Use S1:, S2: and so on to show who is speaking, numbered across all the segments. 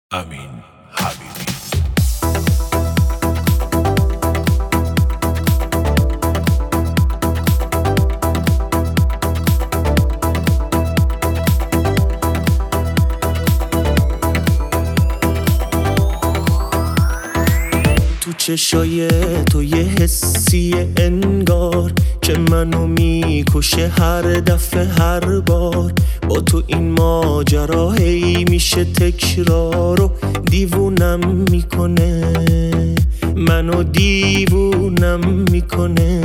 S1: امین حبیبی.
S2: تو چشای تو یه حسیه انگار که منو میکشه هر دفعه هر بار. با تو این ماجرا هی میشه تکرار و دیوونم میکنه، منو دیوونم میکنه.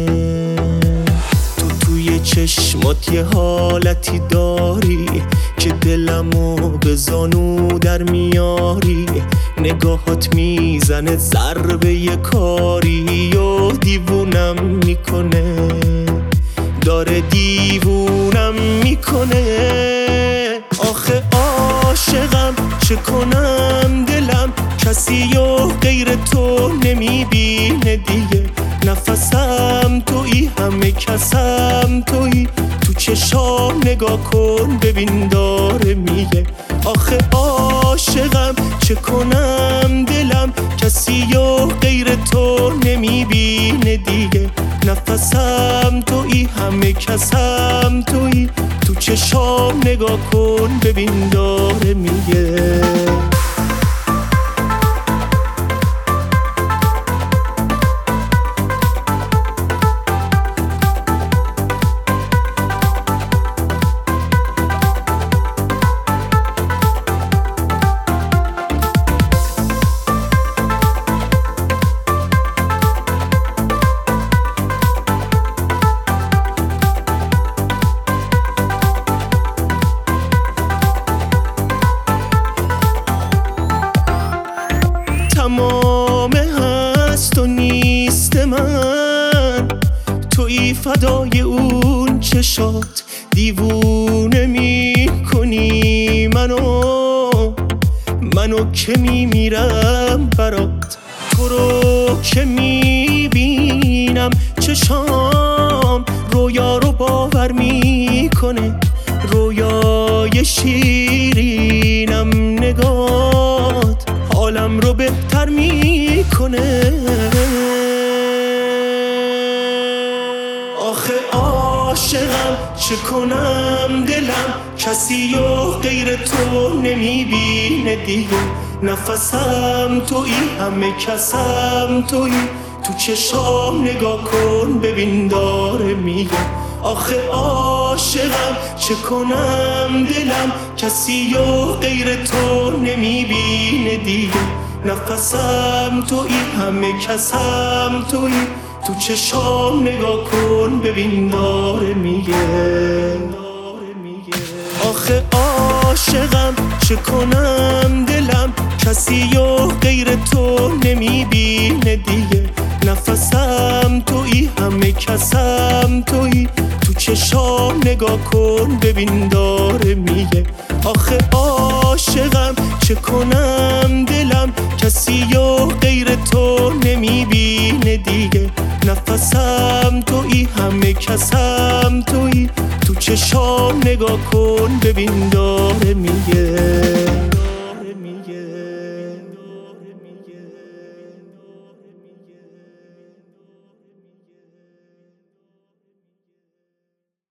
S2: توی چشمات یه حالتی داری که دلمو به زانو در میاری. نگاهات میزنه ضربه یه کاری و دیوونم میکنه، داره دیوونم میکنه. آخه عاشقم چه کنم، دلم کسی و غیر تو نمیبینه دیگه. نفسم تویی، همه کسم تویی. تو چشام نگاه کن ببین داره میگه. آخه عاشقم چه کنم، دلم کسی و غیر تو نمیبینه دیگه. نفسم تویی، همه کسم تویی. تو چشام نگاه کن ببین داره میگه. تمام هست و نیست من، تویی فدای اون چشات. دیوونه میکنی منو که میمیرم برات. تو رو که میبینم چشام رویا رو باور میکنه. رویای شیرینم نگات حالم رو بهتر میکنه. آخه عاشقم چه کنم، دلم کسی و غیر تو نمیبینه دیگه. نفسم تویی، همه کسم تویی. تو چشام نگاه کن ببین داره میگه. آخه عاشقم چه کنم، دلم کسی و غیر تو نمیبینه دیگه. نفسم تویی، همه کسم تویی. تو چشام نگاه کن ببین داره میگه. آخه عاشقم چه کنم، دلم کسی و غیر تو نمیبینه دیگه. نفسم تویی، همه کسم تویی. تو چشام نگاه کن ببین داره میگه. آخه عاشقم چه کنم، دلم کسی و غیر تو نمیبینه دیگه. نفسم تویی، همه کسم تویی. تو چشام نگاه کن ببین داره میگه.